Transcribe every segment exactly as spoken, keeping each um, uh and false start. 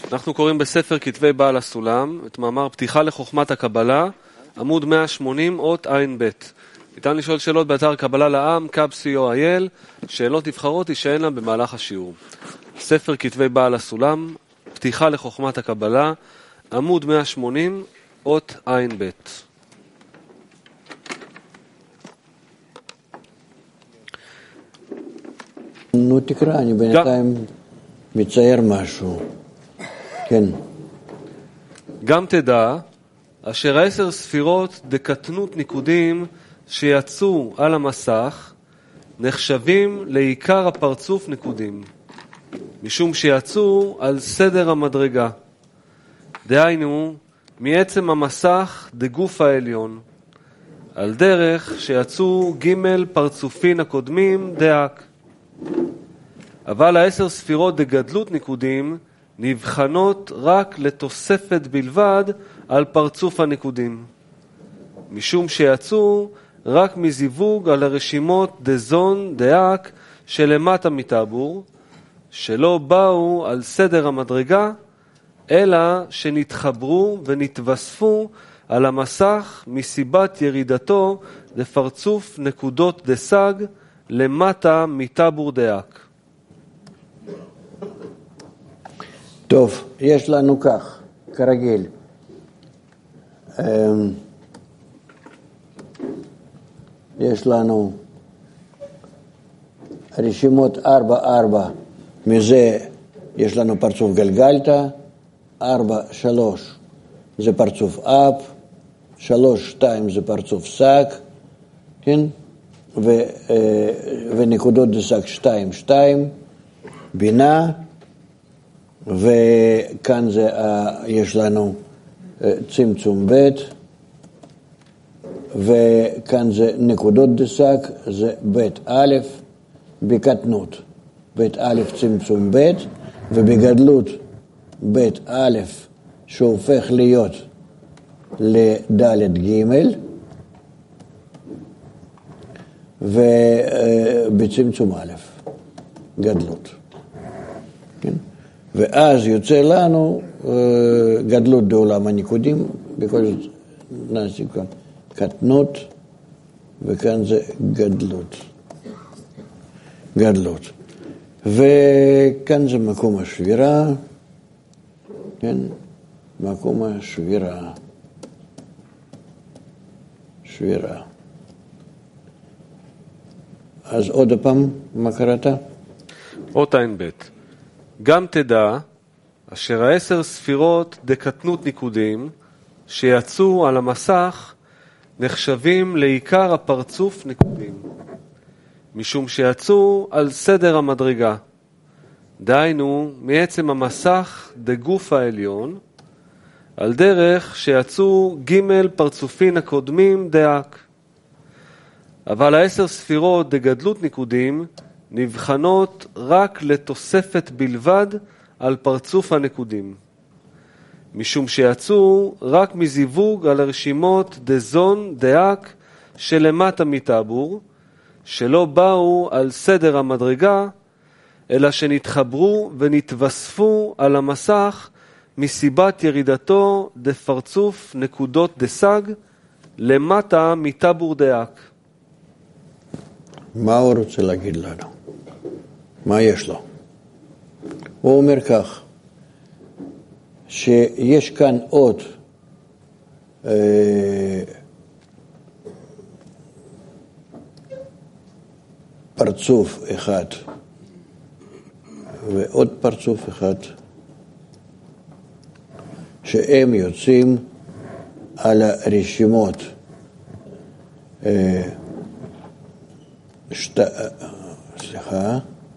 אנחנו קוראים בספר כתבי בעל הסולם את מאמר פתיחה לחוכמת הקבלה, עמוד מאה ושמונים, אות עין ב'. ניתן לשאול שאלות באתר קבלה לעם, קאב סי או איי אל, שאלות נבחרות תישאלנה במהלך השיעור. ספר כתבי בעל הסולם, פתיחה לחוכמת הקבלה, עמוד מאה ושמונים, אות עין ב'. נו תקרא, אני בינתיים מצייר משהו. כן. גם תדע, אשר העשר ספירות דקטנות ניקודים שיצאו על המסך נחשבים לעיקר הפרצוף ניקודים, משום שיצאו על סדר המדרגה. דהיינו, מעצם המסך דגוף העליון, על דרך שיצאו ג' פרצופין הקודמים דאק. אבל העשר ספירות דגדלות ניקודים נבחנות רק לתוספת בלבד על פרצוף הניקודים, משום שיצאו רק מזיווג על הרשימות דזון דאק שלמטה מטאבור, שלא באו על סדר המדרגה, אלא שנתחברו ונתווספו על המסך מסיבת ירידתו לפרצוף נקודות דסג למטה מטאבור דאק. טוב, יש לנו כך, כרגיל. יש לנו רשימות ארבע ארבע, מזה יש לנו פרצוף גלגלתא, ארבע שלוש זה פרצוף אפ, שלוש שתיים זה פרצוף סק, כן? ו, ונקודות דסק שתיים שתיים, בינה, וכאן זה, יש לנו צמצום ב', וכאן זה נקודות דסק, זה ב' א', בקטנות, ב' א' צמצום ב', ובגדלות ב' א' שהופך להיות לד' ג', ובצמצום א', גדלות. כן? ואז יוצא לנו גדלות בעולם הניקודים, בכל זאת נעשים כאן קטנות, וכאן זה גדלות. גדלות. וכאן זה מקום השבירה, כן? מקום השבירה. שבירה. אז עוד פעם, מה קראת? אות עין ב'. גם תדע, אשר העשר ספירות דקטנות ניקודים שיצאו על המסך נחשבים לעיקר הפרצוף ניקודים, משום שיצאו על סדר המדרגה. דהיינו, מעצם המסך דגוף העליון, על דרך שיצאו ג' פרצופין הקודמים דאק. אבל העשר ספירות דגדלות ניקודים נבחנות רק לתוספת בלבד על פרצוף הנקודים, משום שיצאו רק מזיווג על הרשימות דזון דאק שלמטה מטאבור, שלא באו על סדר המדרגה, אלא שנתחברו ונתווספו על המסך מסיבת ירידתו דפרצוף נקודות דסג למטה מטאבור דאק. מה הוא רוצה להגיד לנו? מה יש לו? הוא אומר כך, שיש כאן עוד אה, פרצוף אחד ועוד פרצוף אחד שהם יוצאים על הרשימות אה, שת... סליחה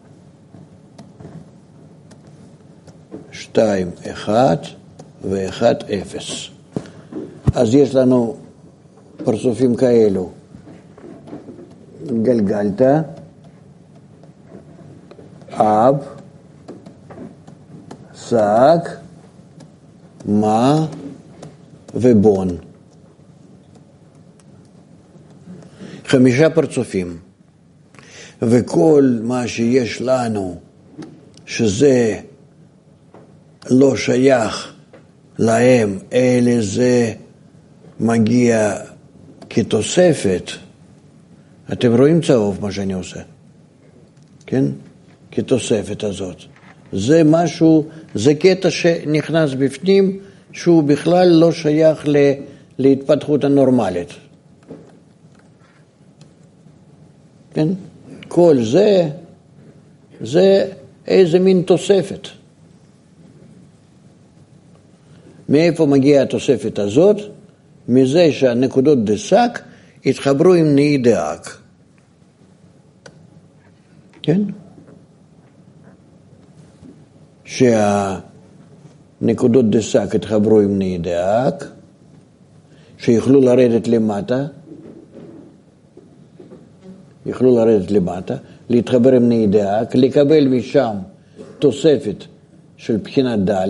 שתיים, אחד ואחד, אפס. אז יש לנו פרצופים כאלו. גלגלתא, אב, סק, מה ובון. חמישה פרצופים. וכל מה שיש לנו, שזה לא שייך להם, אלא זה מגיע כתוספת. אתם רואים צהוב מה שאני עושה? כן? כתוספת הזאת. זה משהו, זה קטע שנכנס בפנים, שהוא בכלל לא שייך ל, להתפתחות הנורמלית. כן? כל זה, זה איזה מין תוספת. מאיפה מגיעה התוספת הזאת? מזה שהנקודות דסק התחברו עם נאי דאק. כן? שהנקודות דסק התחברו עם נאי דאק, שיוכלו לרדת למטה, יכלו לרדת למטה, להתחבר עם נאי דאק, לקבל משם תוספת של בחינת ד',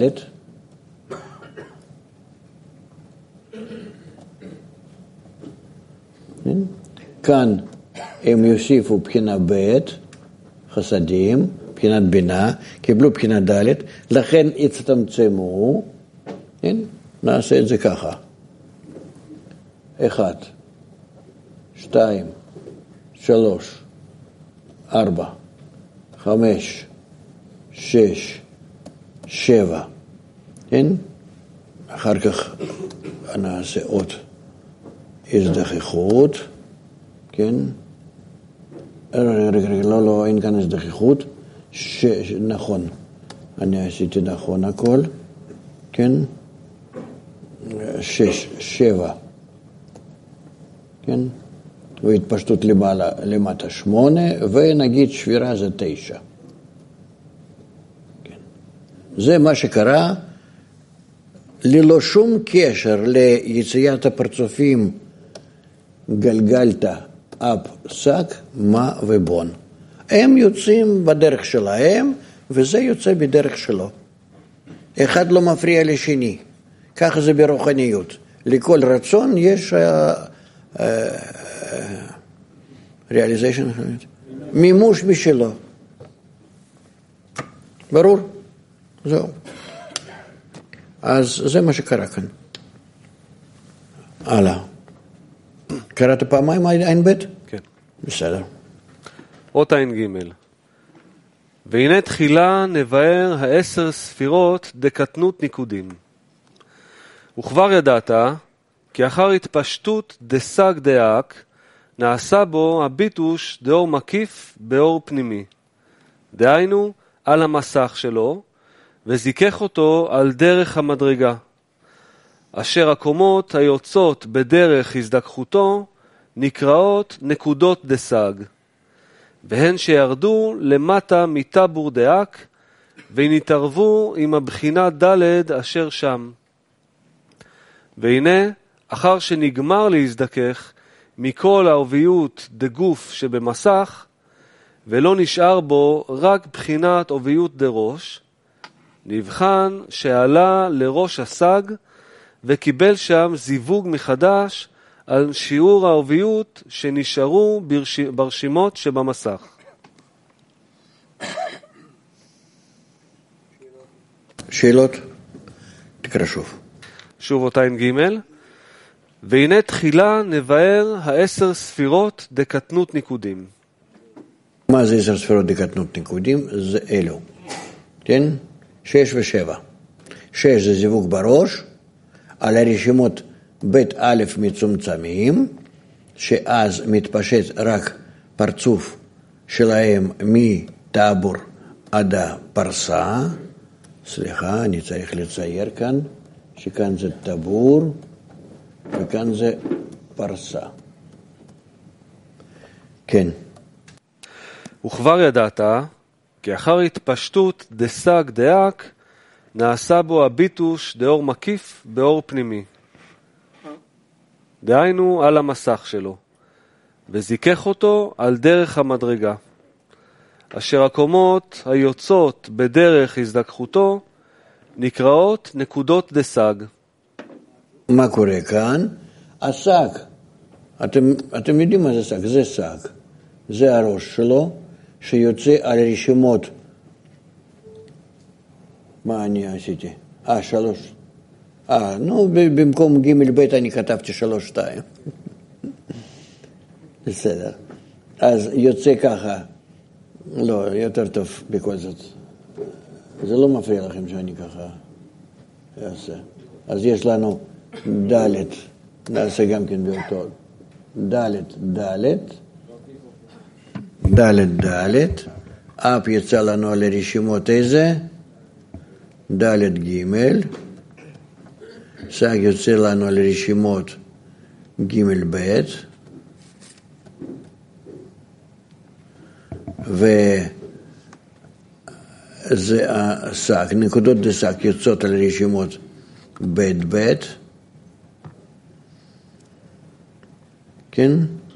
כאן הם יוסיפו בחינה ב', חסדים, בחינת בינה, קיבלו בחינת ד', לכן הצטמצמו, כן? נעשה את זה ככה. אחד, שתיים, שלוש, ארבע, חמש, שש, שבע, כן? אחר כך נעשה עוד הזדככות, כן? רגע, רגע, רגע, לא, לא, אין כאן הזדככות, ש, ש, נכון, אני עשיתי נכון הכל, כן? שש, שבע, כן? והתפשטות למעלה, למטה שמונה, ונגיד שבירה זה תשע. כן. זה מה שקרה, ללא שום קשר ליציאת הפרצופים גלגלת, אפ, סק, מה ובון. הם יוצאים בדרך שלהם, וזה יוצא בדרך שלו. אחד לא מפריע לשני. ככה זה ברוחניות. לכל רצון יש uh, uh, realization, מימוש משלו. ברור? זהו. אז זה מה שקרה כאן. הלאה. קראת פעמיים עין ב'? כן. בסדר. אות עין ג' והנה תחילה נבאר העשר ספירות דקטנות ניקודים. וכבר ידעת כי אחר התפשטות דסג דאק נעשה בו הביטוש דאור מקיף באור פנימי. דהיינו על המסך שלו וזיכך אותו על דרך המדרגה. אשר הקומות היוצאות בדרך הזדככותו נקראות נקודות דסג. והן שירדו למטה מטבור דאק ונתערבו עם הבחינה ד' אשר שם. והנה אחר שנגמר להזדכך מכל העוביות דגוף שבמסך ולא נשאר בו רק בחינת עוביות דראש, נבחן שעלה לראש הסג וקיבל שם זיווג מחדש על שיעור העוביות שנשארו ברש... ברשימות שבמסך. שאלות? תקרא שוב. שוב אות עין ג' והנה תחילה נבאר העשר ספירות דקטנות ניקודים. מה זה עשר ספירות דקטנות ניקודים? זה אלו. כן? שש ושבע. שש זה זיווג בראש, על הרשימות בית א' מצומצמים, שאז מתפשט רק פרצוף שלהם מטבור עד הפרסה. סליחה, אני צריך לצייר כאן, שכאן זה טבור, וכאן זה פרסה. כן. וכבר ידעת, כי אחר התפשטות דסג דאק, נעשה בו הביטוש דאור מקיף באור פנימי. דהיינו על המסך שלו, וזיכך אותו על דרך המדרגה. אשר הקומות היוצאות בדרך הזדככותו נקראות נקודות דסג. מה קורה כאן? הסג, אתם, אתם יודעים מה זה סג? זה סג. זה הראש שלו שיוצא על רשימות מה אני עשיתי? אה, שלוש. אה, נו, במקום ג' ב' אני כתבתי שלוש שתיים. בסדר. אז יוצא ככה. לא, יותר טוב בכל זאת. זה לא מפריע לכם שאני ככה אעשה. אז יש לנו ד', נעשה גם כן באותו. ד', ד', ד', ד', אפ יצא לנו על הרשימות איזה? ד' ג', סג יוצא לנו על רשימות ג' ב', וזה הסג, נקודות דסג יוצאות על רשימות ב' ב', כן?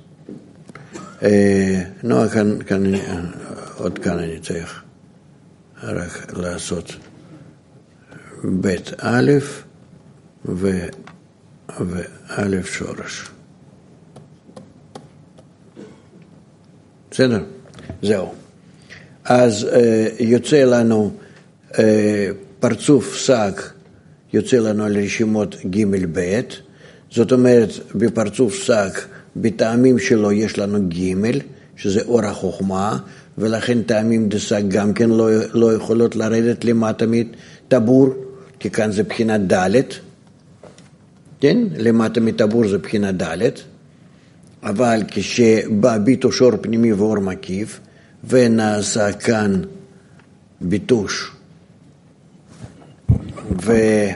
נו, כאן, כאן, עוד כאן אני צריך רק לעשות ב' א' ו, וא' שורש. בסדר? זהו. אז יוצא לנו פרצוף סג, יוצא לנו על רשימות ג' ב', זאת אומרת בפרצוף סג, בטעמים שלו יש לנו ג', שזה אור החוכמה, ולכן טעמים דסג גם כן לא, לא יכולות לרדת למטה מטבור, כי כאן זה בחינה ד', כן? למטה מטבור זה בחינה ד', אבל כשבא ביטוש אור פנימי ואור מקיף, ונעשה כאן ביטוש, ו...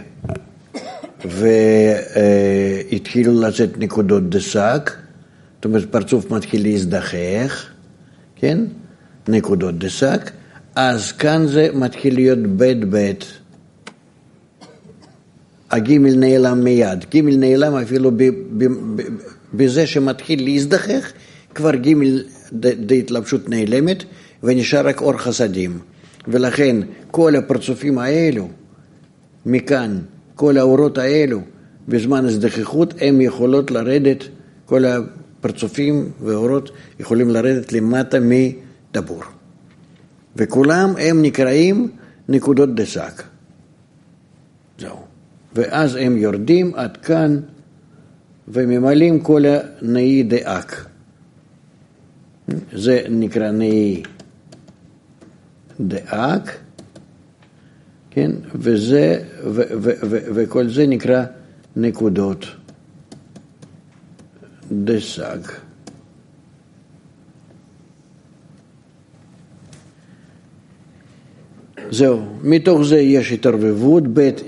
והתחילו לצאת נקודות דסג, זאת אומרת פרצוף מתחיל להזדחך, כן? נקודות דסג, אז כאן זה מתחיל להיות בית בית. הגימל נעלם מיד, גימל נעלם אפילו ב, ב, ב, בזה שמתחיל להזדחך, כבר גימל דהתלבשות נעלמת, ונשאר רק אור חסדים. ולכן כל הפרצופים האלו, מכאן, כל האורות האלו, בזמן הזדחכות, הם יכולות לרדת, כל הפרצופים והאורות יכולים לרדת למטה מדבור. וכולם הם נקראים נקודות דסג. זהו. ואז הם יורדים עד כאן, וממלאים כל הנאי דאק. זה נקרא נאי דאק, כן? וזה, ו, ו, ו, וכל זה נקרא נקודות דסג. זהו, מתוך זה יש התערבבות, בית,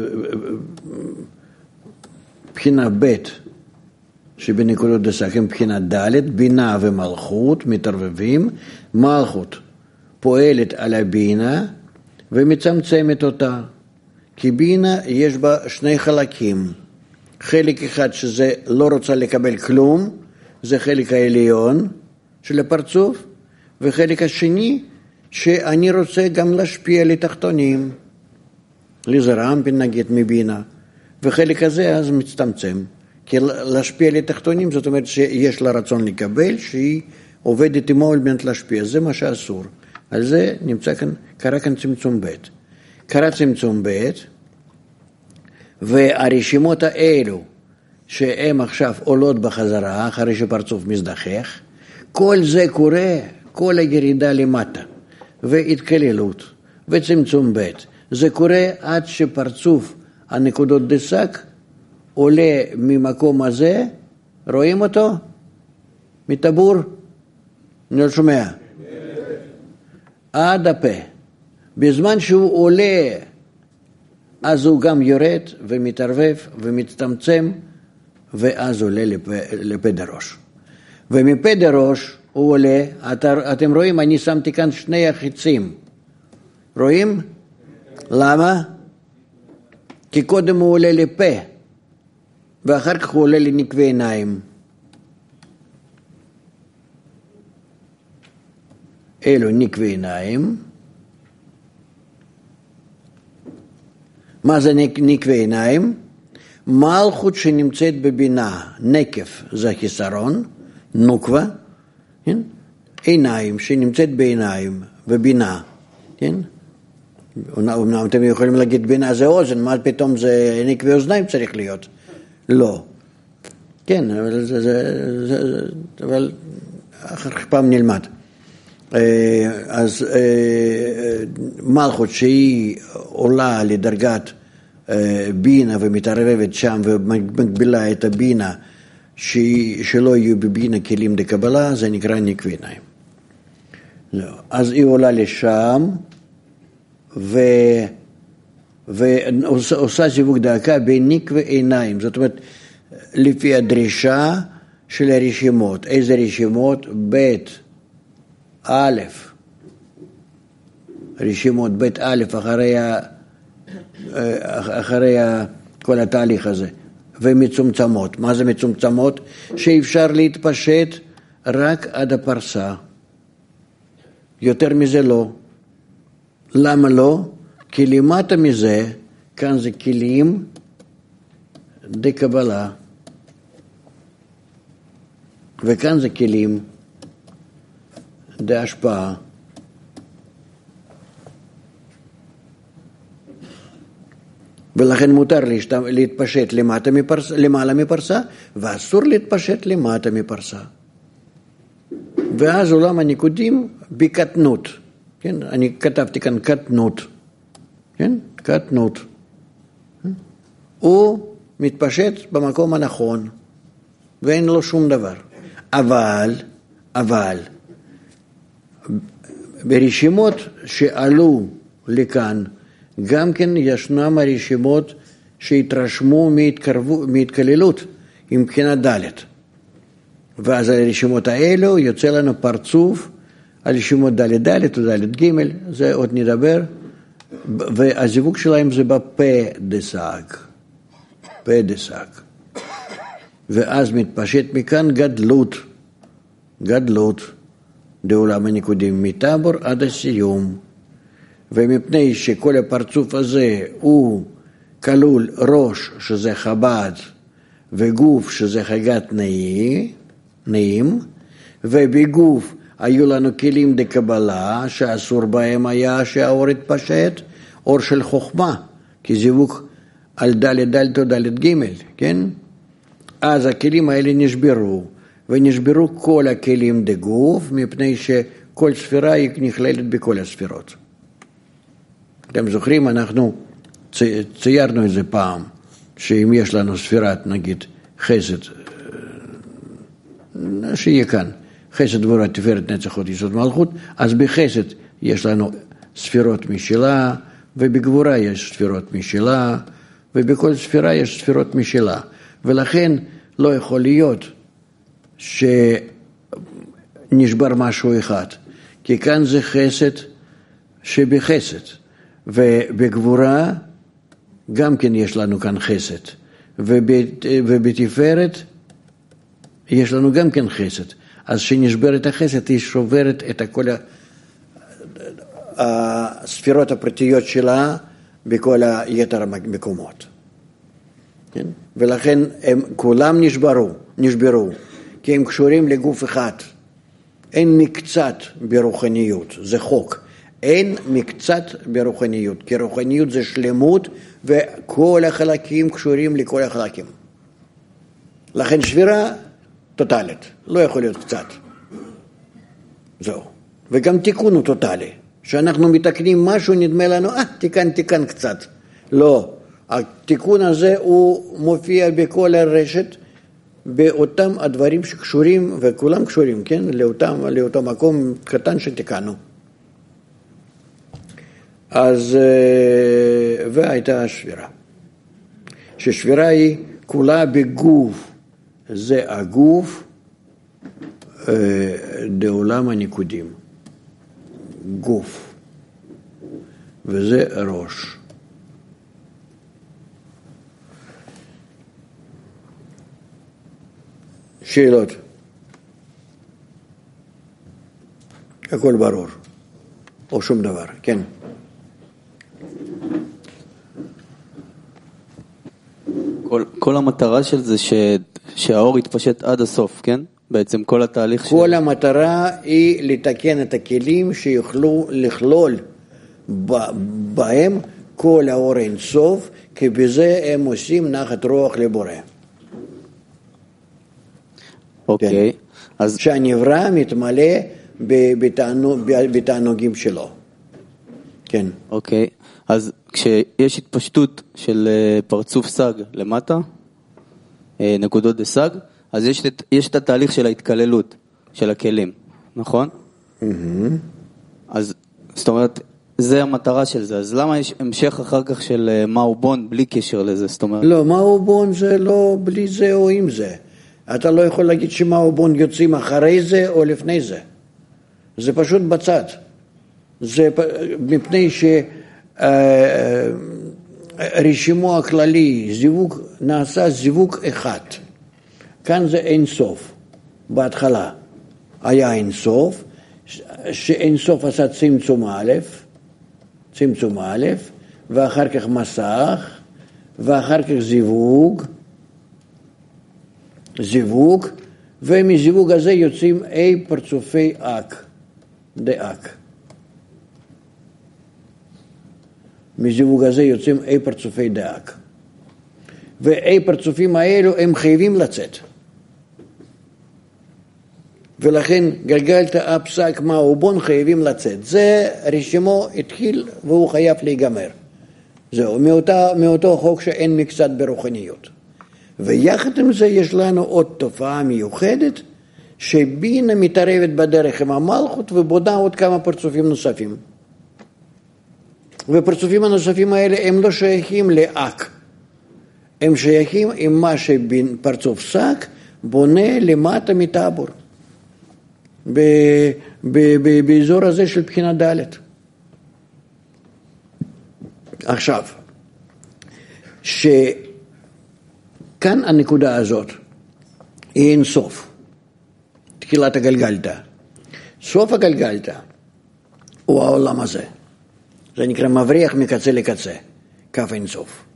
בחינה ב' שבנקודות דסג הם בחינה ד', בינה ומלכות מתערבבים, מלכות פועלת על הבינה ומצמצמת אותה, כי בינה יש בה שני חלקים, חלק אחד שזה לא רוצה לקבל כלום, זה חלק העליון של הפרצוף, וחלק השני שאני רוצה גם להשפיע לתחתונים, לזרעמפין נגיד מבינה, וחלק הזה אז מצטמצם, כי להשפיע לתחתונים זאת אומרת שיש לה רצון לקבל, שהיא עובדת עמו על מנת להשפיע, זה מה שאסור. על זה נמצא כאן, קרא כאן צמצום ב'. קרא צמצום ב', והרשימות האלו שהן עכשיו עולות בחזרה, אחרי שפרצוף מזדחך, כל זה קורה, כל הירידה למטה, והתקללות, וצמצום ב', זה קורה עד שפרצוף הנקודות דסג עולה ממקום הזה, רואים אותו? מטבור? אני לא שומע. עד הפה. בזמן שהוא עולה, אז הוא גם יורד ומתערבב ומצטמצם, ואז עולה לפה, לפה דרוש. ומפה דרוש הוא עולה, את, אתם רואים, אני שמתי כאן שני החיצים. רואים? למה? כי קודם הוא עולה לפה, ואחר כך הוא עולה לנקבי עיניים. אלו נקבי עיניים. מה זה נקבי עיניים? מלכות שנמצאת בבינה, נקף זה חיסרון, נוקבה, כן? עיניים שנמצאת בעיניים ובינה, כן? אמנם אתם יכולים להגיד בינה זה אוזן, מה פתאום זה עיניק ואוזניים צריך להיות? לא. כן, אבל זה, זה, זה, זה אבל אחר כך פעם נלמד. אז מלכות שהיא עולה לדרגת בינה ומתערבבת שם ומגבילה את הבינה, שלא יהיו בבינה כלים דקבלה, זה נקרא ניקוי עיניים. אז היא עולה לשם, ו... ועושה זיווג דאקה בניקוי עיניים, זאת אומרת, לפי הדרישה של הרשימות. איזה רשימות? בית א', רשימות בית א', אחרי, ה... אחרי ה... כל התהליך הזה. ומצומצמות. מה זה מצומצמות? שאפשר להתפשט רק עד הפרסה. יותר מזה לא. למה לא? כי למטה מזה, כאן זה כלים דקבלה. וכאן זה כלים דהשפעה. ולכן מותר להתפשט למטה מפרסה, למעלה מפרסה, ואסור להתפשט למטה מפרסה. ואז עולם הניקודים בקטנות. כן? אני כתבתי כאן קטנות. כן? קטנות. הוא מתפשט במקום הנכון, ואין לו שום דבר. אבל, אבל, ברשימות שעלו לכאן, גם כן ישנם הרשימות שהתרשמו מהתקללות עם מבחינת ד', ואז על הרשימות האלו יוצא לנו פרצוף על רשימות ד' ד' או ד' ג', זה עוד נדבר, והזיווג שלהם זה בפה דסג, פה דסג, ואז מתפשט מכאן גדלות, גדלות, דעולם הניקודים מטבור עד הסיום, ומפני שכל הפרצוף הזה הוא כלול ראש שזה חב"ד וגוף שזה חגת נעים, ובגוף היו לנו כלים דקבלה שאסור בהם היה שהאור התפשט, אור של חוכמה, כי זיווג על ד' ד' או ד' ג', כן? אז הכלים האלה נשברו, ונשברו כל הכלים דגוף, מפני שכל ספירה היא נכללת בכל הספירות. אתם זוכרים, אנחנו ציירנו את זה פעם, שאם יש לנו ספירת, נגיד, חסד, שיהיה כאן, חסד גבורה תפארת נצח הוד יסוד מלכות, אז בחסד יש לנו ספירות משלה, ובגבורה יש ספירות משלה, ובכל ספירה יש ספירות משלה. ולכן לא יכול להיות שנשבר משהו אחד, כי כאן זה חסד שבחסד. ובגבורה גם כן יש לנו כאן חסד, ובת, ובתפארת יש לנו גם כן חסד. אז שנשברת החסד היא שוברת את כל הספירות הפרטיות שלה בכל היתר המקומות. כן? ולכן הם כולם נשברו, נשברו, כי הם קשורים לגוף אחד. אין מקצת ברוחניות, זה חוק. אין מקצת ברוחניות, כי רוחניות זה שלמות, וכל החלקים קשורים לכל החלקים. לכן שבירה טוטלית, לא יכול להיות קצת. זהו. וגם תיקון הוא טוטלי. שאנחנו מתקנים משהו, נדמה לנו, אה, תיקן, תיקן קצת. לא. התיקון הזה הוא מופיע בכל הרשת, באותם הדברים שקשורים, וכולם קשורים, כן? לאותם, לאותו מקום קטן שתיקנו. אז, והייתה השבירה. ששבירה היא כולה בגוף. זה הגוף דעולם הניקודים. גוף. וזה ראש. שאלות. הכל ברור. או שום דבר. כן. כל, כל המטרה של זה ש, שהאור יתפשט עד הסוף, כן? בעצם כל התהליך כל של... כל המטרה היא לתקן את הכלים שיוכלו לכלול בהם כל האור אין סוף, כי בזה הם עושים נחת רוח לבורא. אוקיי. כן. אז שהנברא מתמלא בתענוג, בתענוגים שלו. כן. אוקיי. אז כשיש התפשטות של פרצוף סג למטה, נקודות דסג, אז יש, יש את התהליך של ההתקללות של הכלים, נכון? Mm-hmm. אז זאת אומרת, זה המטרה של זה, אז למה יש המשך אחר כך של מהו בון בלי קשר לזה? זאת אומרת... לא, מהו בון זה לא בלי זה או עם זה. אתה לא יכול להגיד שמהו בון יוצאים אחרי זה או לפני זה. זה פשוט בצד. זה מפני שרישימו הכללי, זיווג, נעשה זיווג אחד. כאן זה אין סוף. בהתחלה היה אין סוף, שאין סוף עשה צמצום א', צמצום א', ואחר כך מסך, ואחר כך זיווג, זיווג, ומזיווג הזה יוצאים אי פרצופי אק, דאק. מזיווג הזה יוצאים אי פרצופי דאק. ואי פרצופים האלו הם חייבים לצאת. ולכן גלגלת הפסק מהו בון חייבים לצאת. זה רשימו התחיל והוא חייב להיגמר. זהו, מאותה, מאותו חוק שאין מקצת ברוחניות. ויחד עם זה יש לנו עוד תופעה מיוחדת, שבינה מתערבת בדרך עם המלכות ובונה עוד כמה פרצופים נוספים. ופרצופים הנוספים האלה הם לא שייכים לאק. הם שייכים עם מה שבין פרצוף סק בונה למטה מטאבור. ב, ב, ב, באזור הזה של בחינה ד'. עכשיו, שכאן הנקודה הזאת היא אין סוף, תחילת הגלגלתא. סוף הגלגלתא הוא העולם הזה. זה נקרא מבריח מקצה לקצה, כף אין סוף.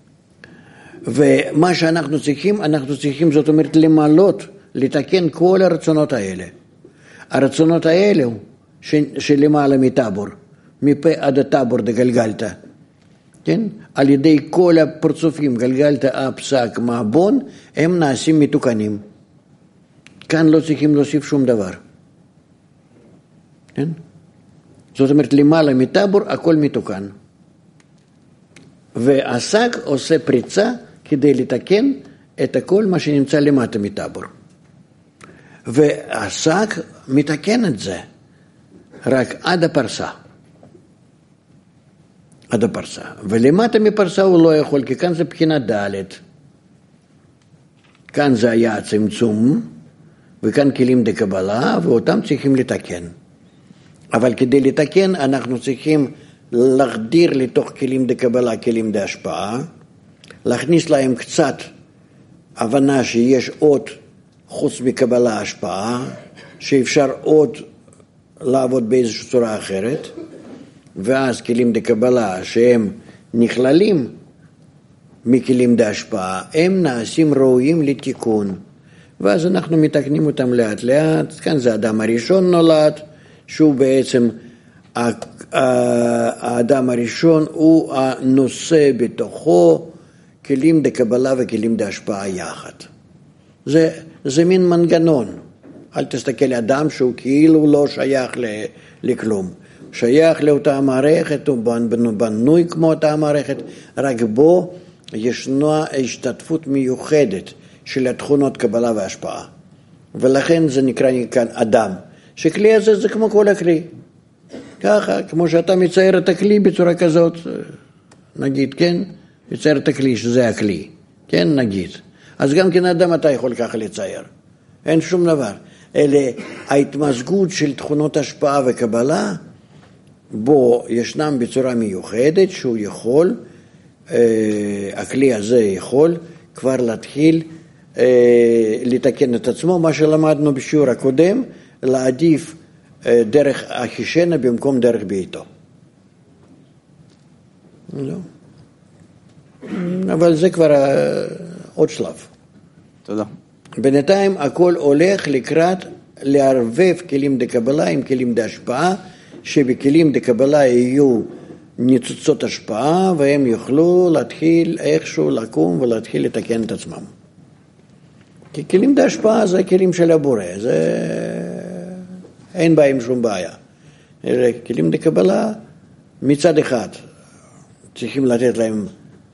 ומה שאנחנו צריכים, אנחנו צריכים זאת אומרת למלות, לתקן כל הרצונות האלה. הרצונות האלה שלמעלה מטאבור, מפה עד הטאבור דגלגלתא, כן? על ידי כל הפרצופים, גלגלתא, אפ, סק, מעבון, הם נעשים מתוקנים. כאן לא צריכים להוסיף שום דבר. כן? זאת אומרת, למעלה מטאבור, הכל מתוקן. והסק עושה פריצה כדי לתקן את הכל מה שנמצא למטה מטאבור. והסק מתקן את זה רק עד הפרסה. עד הפרסה. ולמטה מפרסה הוא לא יכול, כי כאן זה בחינה ד'. כאן זה היה צמצום, וכאן כלים דקבלה, ואותם צריכים לתקן. אבל כדי לתקן אנחנו צריכים להחדיר לתוך כלים דקבלה, כלים דהשפעה, להכניס להם קצת הבנה שיש עוד חוץ מקבלה השפעה, שאפשר עוד לעבוד באיזושהי צורה אחרת, ואז כלים דקבלה שהם נכללים מכלים דהשפעה, הם נעשים ראויים לתיקון. ואז אנחנו מתקנים אותם לאט לאט. כאן זה האדם הראשון נולד, שהוא בעצם, האדם הראשון הוא הנושא בתוכו כלים דקבלה וכלים דהשפעה יחד. זה, זה מין מנגנון. אל תסתכל על אדם שהוא כאילו לא שייך לכלום. שייך לאותה מערכת, הוא בנוי כמו אותה מערכת, רק בו ישנה השתתפות מיוחדת של התכונות קבלה והשפעה. ולכן זה נקרא כאן אדם. שכלי הזה זה כמו כל הכלי. ככה, כמו שאתה מצייר את הכלי בצורה כזאת, נגיד, כן? מצייר את הכלי שזה הכלי. כן, נגיד. אז גם כן אדם אתה יכול ככה לצייר. אין שום דבר. אלה ההתמזגות של תכונות השפעה וקבלה, בו ישנם בצורה מיוחדת שהוא יכול, אה, הכלי הזה יכול כבר להתחיל אה, לתקן את עצמו, מה שלמדנו בשיעור הקודם, להעדיף אה, דרך אחישנה במקום דרך ביתו. לא. אבל זה כבר אה, עוד שלב. תודה. בינתיים הכל הולך לקראת לערבב כלים דקבלה עם כלים דהשפעה, שבכלים דקבלה יהיו ניצוצות השפעה, והם יוכלו להתחיל איכשהו לקום ולהתחיל לתקן את עצמם. כי כלים בהשפעה זה כלים של הבורא, זה אין בהם שום בעיה. כלים לקבלה מצד אחד צריכים לתת להם,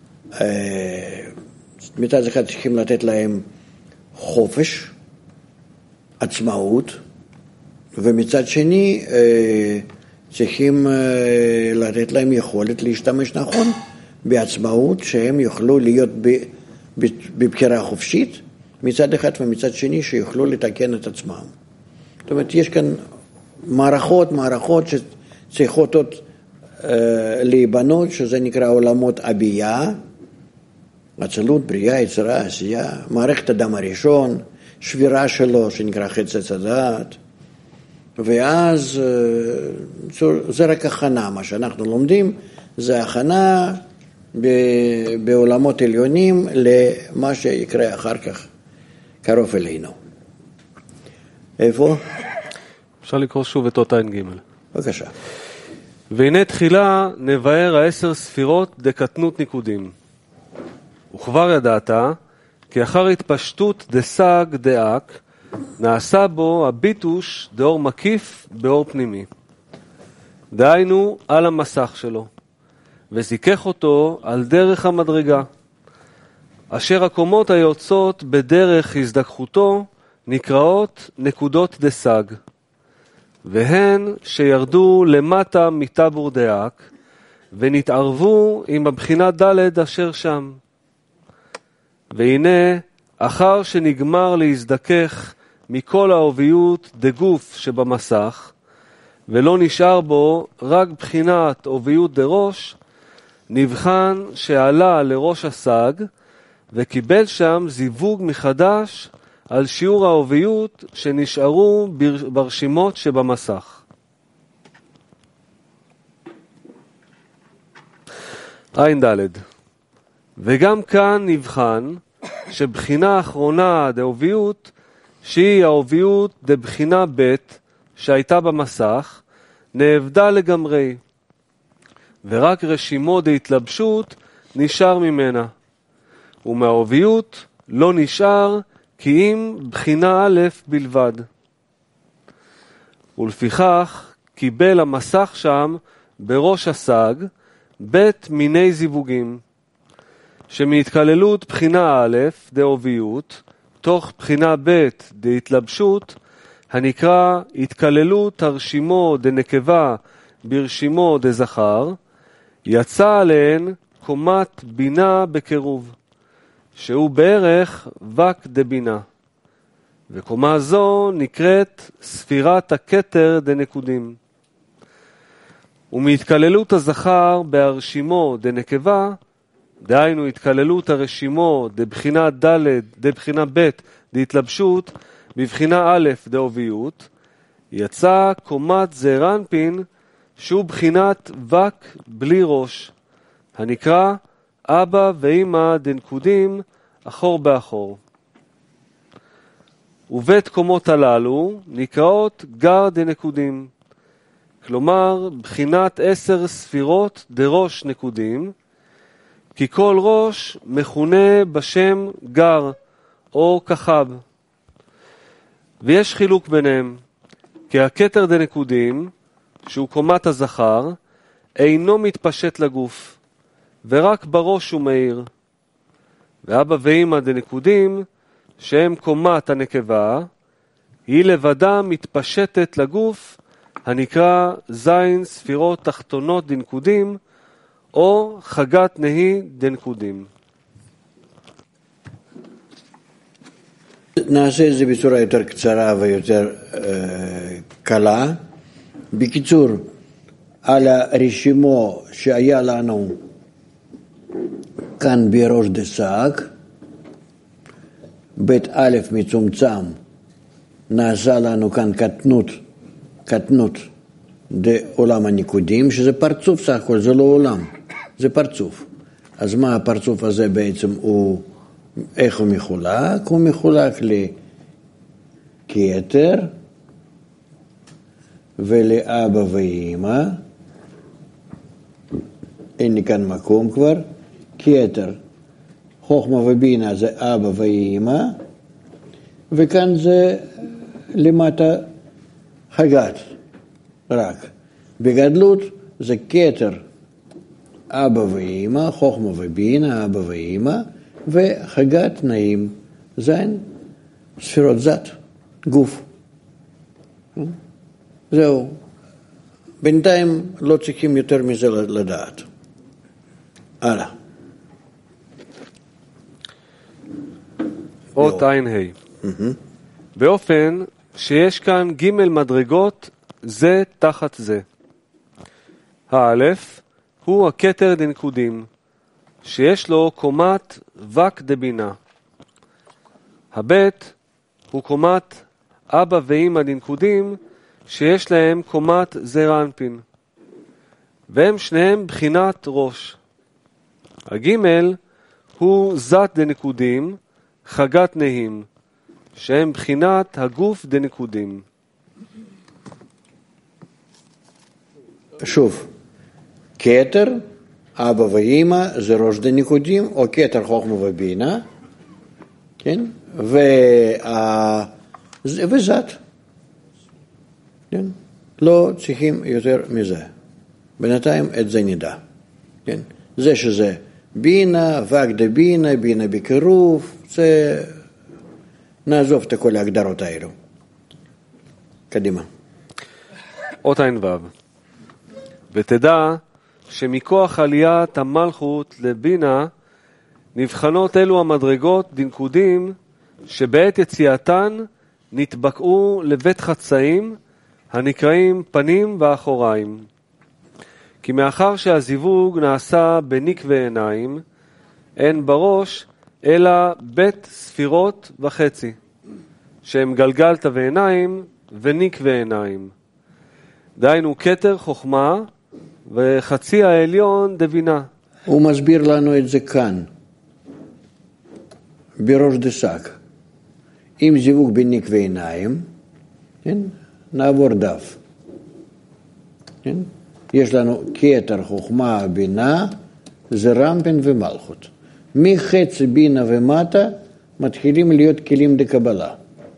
מצד אחד צריכים לתת להם חופש, עצמאות, ומצד שני צריכים לתת להם יכולת להשתמש נכון בעצמאות, שהם יוכלו להיות בבחירה חופשית מצד אחד, ומצד שני שיוכלו לתקן את עצמם. זאת אומרת, יש כאן מערכות, מערכות שצריכות עוד להיבנות, שזה נקרא עולמות הבייה, עצלות, בריאה, יצירה, עשייה, מערכת הדם הראשון, שבירה שלו, שנקרא חצץ הדעת, ואז זה רק הכנה, מה שאנחנו לומדים, זה הכנה בעולמות עליונים למה שיקרה אחר כך קרוב אלינו. איפה? אפשר לקרוא שוב את אות עין ג'. בבקשה. והנה תחילה נבהר העשר ספירות דקטנות ניקודים. וכבר ידעת כי אחר התפשטות דסג דאק נעשה בו הביטוש דאור מקיף באור פנימי. דהיינו על המסך שלו, וזיקח אותו על דרך המדרגה, אשר הקומות היוצאות בדרך הזדככותו נקראות נקודות דסג, והן שירדו למטה מטבור דאק, ונתערבו עם הבחינה ד' אשר שם. והנה, אחר שנגמר להזדכך מכל העוביות דגוף שבמסך, ולא נשאר בו רק בחינת עוביות דראש, נבחן שעלה לראש הסג, וקיבל שם זיווג מחדש על שיעור העוביות שנשארו ברשימות שבמסך. עין ד' וגם כאן נבחן שבחינה האחרונה דעוביות, שהיא העוביות דבחינה ב' שהייתה במסך, נאבדה לגמרי, ורק רשימו דהתלבשות נשאר ממנה, ומהעוביות לא נשאר כי אם בחינה א' בלבד. ולפיכך קיבל המסך שם בראש הסג בית מיני זיווגים, שמהתכללות בחינה א' דעוביות, תוך בחינה ב' דהתלבשות, הנקרא התכללות הרשימו דנקבה ברשימו דזכר, יצא עליהן קומת בינה בקירוב, שהוא בערך וק דבינה, וקומה זו נקראת ספירת הכתר דנקודים. ומהתכללות הזכר בהרשימו דנקבה, דהיינו התכללות הרשימו דבחינה ד' דבחינה ב' דהתלבשות בבחינה א' דעוביות, יצא קומת זעירנפין שהוא בחינת וק בלי ראש, הנקרא אבא ואמא דנקודים אחור באחור. ובית קומות הללו נקראות גר דנקודים, כלומר בחינת עשר ספירות דראש נקודים, כי כל ראש מכונה בשם גר או כחב. ויש חילוק ביניהם, כי הכתר דנקודים, שהוא קומת הזכר, אינו מתפשט לגוף, ורק בראש הוא מאיר. ואבא ואמא דנקודים, שהם קומת הנקבה, היא לבדה מתפשטת לגוף, הנקרא זין ספירות תחתונות דנקודים, או חגת נהי דנקודים. נעשה את זה בצורה יותר קצרה ויותר אה, קלה. בקיצור, על הרשימו שהיה לנו כאן בראש דסג, בית א' מצומצם, נעשה לנו כאן קטנות, קטנות בעולם הניקודים, שזה פרצוף סך הכל, זה לא עולם, זה פרצוף. אז מה הפרצוף הזה בעצם הוא, איך הוא מחולק? הוא מחולק לכתר ולאבא ואמא, אין לי כאן מקום כבר, כתר, חוכמה ובינה זה אבא ואמא, וכאן זה למטה חגת, רק. בגדלות זה כתר, אבא ואמא, חוכמה ובינה, אבא ואמא, וחגת נעים, זין, ספירות זת, גוף. זהו. בינתיים לא צריכים יותר מזה לדעת. הלאה. אות עין ה' באופן שיש כאן ג' מדרגות זה תחת זה. האלף הוא הכתר דנקודים, שיש לו קומת וק דבינה. הבית הוא קומת אבא ואמא דנקודים, שיש להם קומת זר אנפין, והם שניהם בחינת ראש. הגימל הוא זת דנקודים, חגת נהים, שהם בחינת הגוף דנקודים. שוב, כתר, אבא ואמא זה ראש דנקודים, או כתר חוכמה ובינה, כן? וה... וזת. כן? לא צריכים יותר מזה. בינתיים את זה נדע. כן? זה שזה בינה, וק דבינה, בינה בקירוב, זה... נעזוב את כל ההגדרות האלו. קדימה. אות עין וו. ותדע שמכוח עליית המלכות לבינה נבחנות אלו המדרגות דנקודים שבעת יציאתן נתבקעו לבית חצאים הנקראים פנים ואחוריים. כי מאחר שהזיווג נעשה בניק ועיניים, אין בראש אלא בית ספירות וחצי, שהם גלגלת ועיניים וניק ועיניים. דהיינו כתר חוכמה וחצי העליון דבינה. הוא מסביר לנו את זה כאן, בראש דסק. עם זיווג בניק ועיניים, כן? נעבור דף. כן? יש לנו כתר חוכמה בינה, זה רמפין ומלכות. מחצי בינה ומטה מתחילים להיות כלים דקבלה.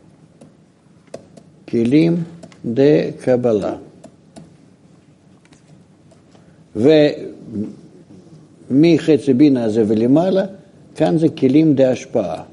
כלים דקבלה. ומחצי בינה הזה ולמעלה, כאן זה כלים דהשפעה.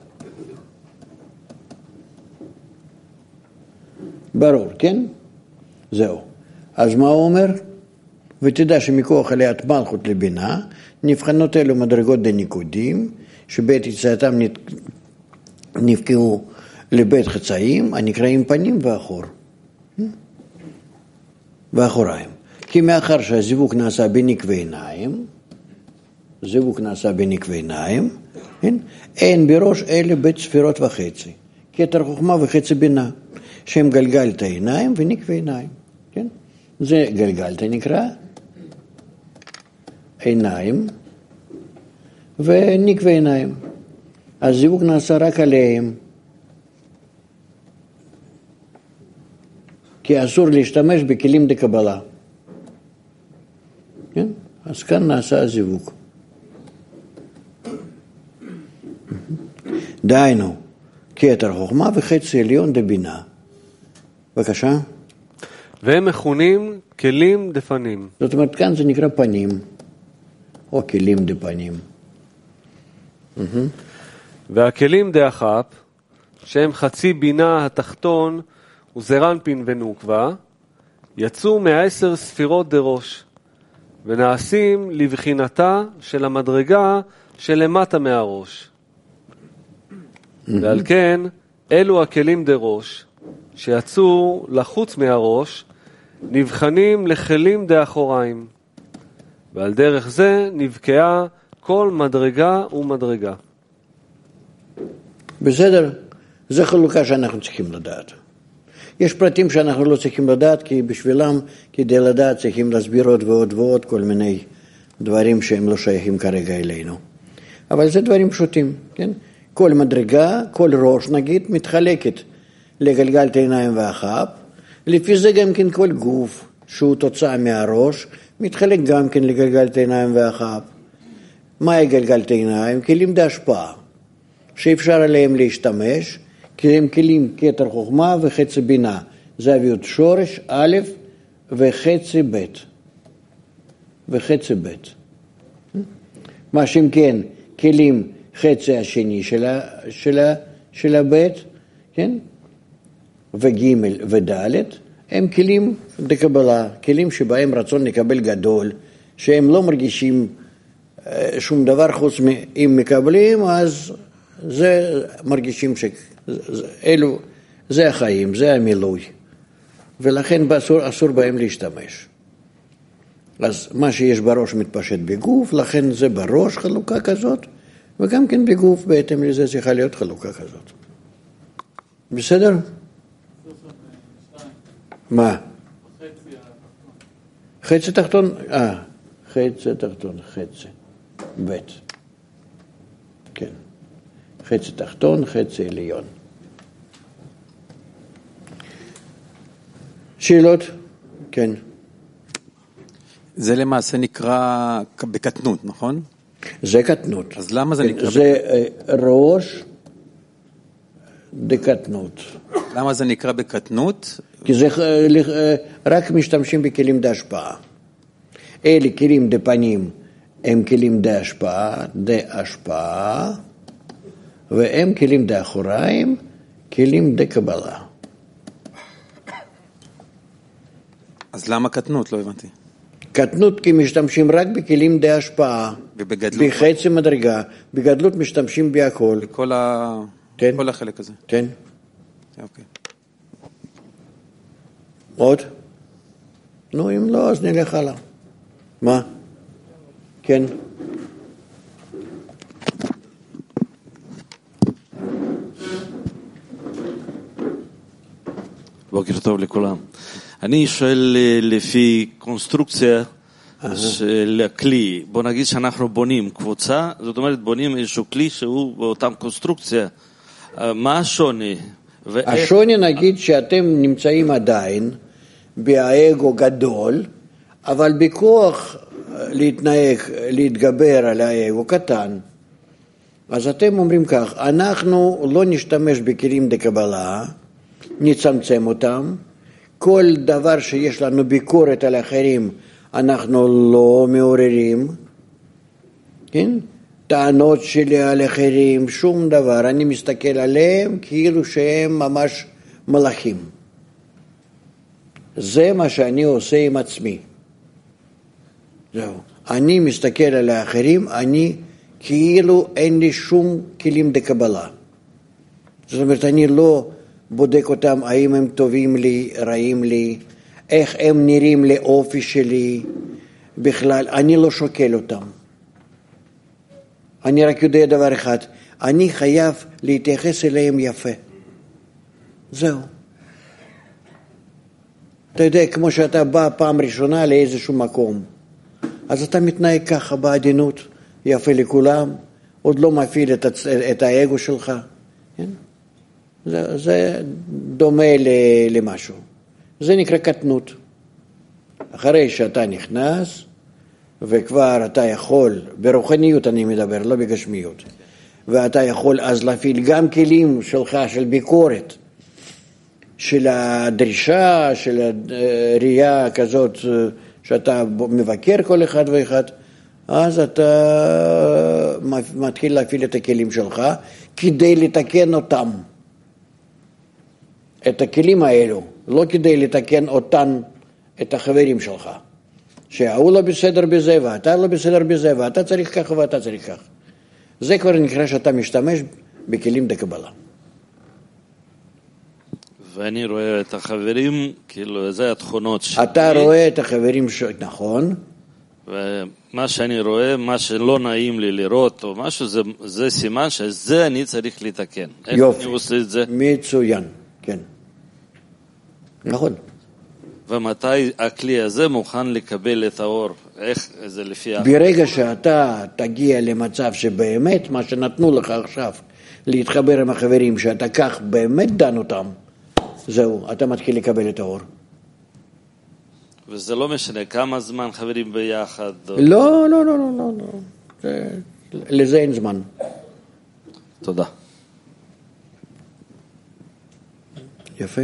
ברור, כן? זהו. אז מה הוא אומר? ותדע שמכוח עליית מלכות לבינה, נבחנות אלו מדרגות דניקודים, שבעת יציאתם נבקעו לבית חצאים, הנקראים פנים ואחור. ואחוריים. כי מאחר שהזיווג נעשה בניק ועיניים, זיווג נעשה בניק ועיניים, אין בראש אלה בית ספירות וחצי, כתר חוכמה וחצי בינה, שהם גלגלת עיניים וניק ועיניים. כן? זה גלגלת נקרא, עיניים וניק ועיניים. הזיווג נעשה רק עליהם, כי אסור להשתמש בכלים דקבלה. כן? אז כאן נעשה הזיווג. דהיינו, כתר חוכמה וחצי עליון דבינה. בבקשה. והם מכונים כלים דפנים. זאת אומרת, כאן זה נקרא פנים, או כלים דפנים. והכלים דאחפ, שהם חצי בינה התחתון וזרנפין ונוקבה, יצאו מעשר ספירות דראש, ונעשים לבחינתה של המדרגה שלמטה מהראש. ועל כן, אלו הכלים דראש, שיצאו לחוץ מהראש, נבחנים לכלים דאחוריים, ועל דרך זה נבקעה כל מדרגה ומדרגה. בסדר, זה חלוקה שאנחנו צריכים לדעת. יש פרטים שאנחנו לא צריכים לדעת, כי בשבילם, כדי לדעת, צריכים להסביר עוד ועוד ועוד כל מיני דברים שהם לא שייכים כרגע אלינו. אבל זה דברים פשוטים, כן? כל מדרגה, כל ראש, נגיד, מתחלקת לגלגלת עיניים ואחפ, לפי זה גם כן כל גוף שהוא תוצאה מהראש, מתחלק גם כן לגלגלת עיניים ואחב. מהי גלגלת עיניים? כלים בהשפעה, שאפשר עליהם להשתמש, כי הם כלים כתר חוכמה וחצי בינה. זה אביות שורש א' וחצי ב' וחצי ב'. מה שאם כן, כלים חצי השני של, ה, של, ה, של הבית, כן? וג' וד' הם כלים דקבלה, כלים שבהם רצון לקבל גדול, שהם לא מרגישים שום דבר חוץ אם מקבלים, אז זה מרגישים שאלו, זה החיים, זה המילוי, ולכן אסור, אסור בהם להשתמש. אז מה שיש בראש מתפשט בגוף, לכן זה בראש חלוקה כזאת, וגם כן בגוף בהתאם לזה צריכה להיות חלוקה כזאת. בסדר? מה? חצי תחתון, אה, חצי תחתון, חצי, ב', כן, חצי תחתון, חצי עליון. שאלות? כן. זה למעשה נקרא בקטנות, נכון? זה קטנות. אז למה זה נקרא זה בקטנות? ראש דקטנות. למה זה נקרא בקטנות? כי זה רק משתמשים בכלים דהשפעה. אלה כלים דפנים הם כלים דהשפעה, דהשפעה, והם כלים דאחוריים, כלים דקבלה. אז למה קטנות? לא הבנתי. קטנות כי משתמשים רק בכלים דהשפעה. ובגדלות? בחצי מדרגה. בגדלות משתמשים בהכל. בכל ה... כן. כל החלק הזה. כן. אוקיי. עוד? נו, אם לא, אז נלך הלאה. מה? כן. בוקר טוב לכולם. אני שואל לפי קונסטרוקציה של הכלי. בוא נגיד שאנחנו בונים קבוצה, זאת אומרת בונים איזשהו כלי שהוא באותם קונסטרוקציה. מה השוני? השוני נגיד שאתם נמצאים עדיין באגו גדול, אבל בכוח להתנהג, להתגבר על האגו קטן. אז אתם אומרים כך, אנחנו לא נשתמש בכלים דקבלה, נצמצם אותם, כל דבר שיש לנו ביקורת על אחרים, אנחנו לא מעוררים, כן? טענות שלי על אחרים, שום דבר, אני מסתכל עליהם כאילו שהם ממש מלאכים. זה מה שאני עושה עם עצמי. זהו. אני מסתכל על האחרים, אני כאילו אין לי שום כלים דקבלה. זאת אומרת, אני לא בודק אותם, האם הם טובים לי, רעים לי, איך הם נראים לאופי שלי, בכלל, אני לא שוקל אותם. אני רק יודע דבר אחד, אני חייב להתייחס אליהם יפה. זהו. אתה יודע, כמו שאתה בא פעם ראשונה לאיזשהו מקום, אז אתה מתנהג ככה בעדינות, יפה לכולם, עוד לא מפעיל את, הצ... את האגו שלך. כן? זה, זה דומה ל... למשהו. זה נקרא קטנות. אחרי שאתה נכנס, וכבר אתה יכול, ברוחניות אני מדבר, לא בגשמיות, ואתה יכול אז להפעיל גם כלים שלך, של ביקורת, של הדרישה, של הראייה כזאת, שאתה מבקר כל אחד ואחד, אז אתה מתחיל להפעיל את הכלים שלך, כדי לתקן אותם, את הכלים האלו, לא כדי לתקן אותן, את החברים שלך. שההוא לא בסדר בזה, ואתה לא בסדר בזה, ואתה צריך כך ואתה צריך כך. זה כבר נקרא שאתה משתמש בכלים דקבלה. ואני רואה את החברים, כאילו, זה התכונות שלי. אתה רואה את החברים, ש... נכון. ומה שאני רואה, מה שלא נעים לי לראות, או משהו, זה, זה סימן שזה אני צריך לתקן. יופי. איך אני עושה את זה? מצוין, כן. נכון. ומתי הכלי הזה מוכן לקבל את האור? איך זה לפי... ברגע שאתה תגיע למצב שבאמת מה שנתנו לך עכשיו, להתחבר עם החברים, שאתה כך באמת דן אותם, זהו, אתה מתחיל לקבל את האור. וזה לא משנה כמה זמן חברים ביחד. או... לא, לא, לא, לא, לא, לא. זה, לזה אין זמן. תודה. יפה.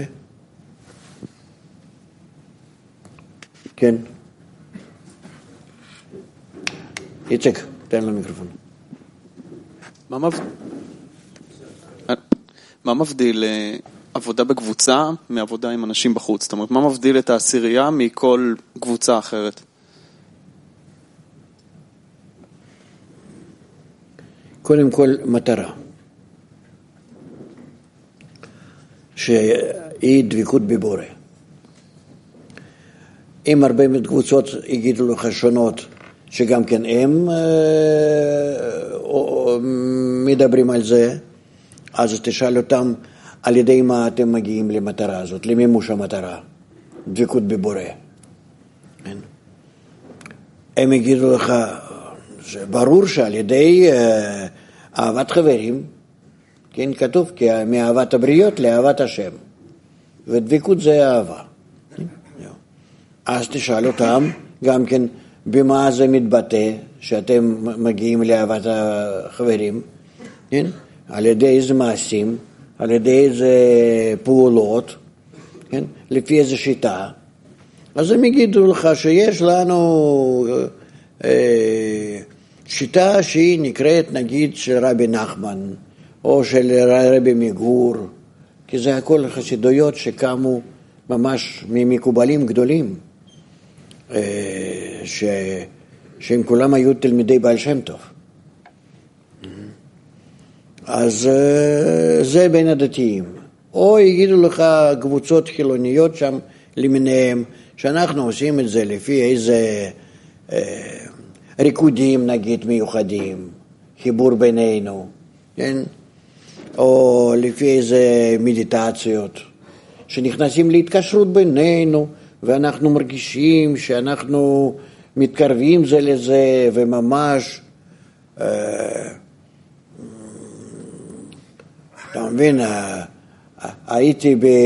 כן. איצ'ק, תן לו מיקרופון. מה מבדיל, מה מבדיל עבודה בקבוצה מעבודה עם אנשים בחוץ? זאת אומרת, מה מבדיל את העשירייה מכל קבוצה אחרת? קודם כל, מטרה. שהיא דבקות בבורא. אם הרבה קבוצות יגידו לך שונות, שגם כן הם מדברים על זה, אז תשאל אותם על ידי מה אתם מגיעים למטרה הזאת, למימוש המטרה, דבקות בבורא. הם יגידו לך, ברור שעל ידי אהבת חברים, כן, כתוב, כי מאהבת הבריות לאהבת השם, ודבקות זה אהבה. אז תשאל אותם גם כן, במה זה מתבטא שאתם מגיעים לאהבת החברים, כן? על ידי איזה מעשים, על ידי איזה פעולות, כן? לפי איזה שיטה. אז הם יגידו לך שיש לנו אה, שיטה שהיא נקראת נגיד של רבי נחמן, או של רבי מגור, כי זה הכל חסידויות שקמו ממש ממקובלים גדולים. ש... שהם כולם היו תלמידי בעל שם טוב. אז זה בין הדתיים. או יגידו לך קבוצות חילוניות שם למיניהם, שאנחנו עושים את זה לפי איזה אה, ריקודים נגיד מיוחדים, חיבור בינינו, כן? או לפי איזה מדיטציות, שנכנסים להתקשרות בינינו, ואנחנו מרגישים שאנחנו מתקרבים זה לזה, וממש, אה, אתה מבין, אה, הייתי ב...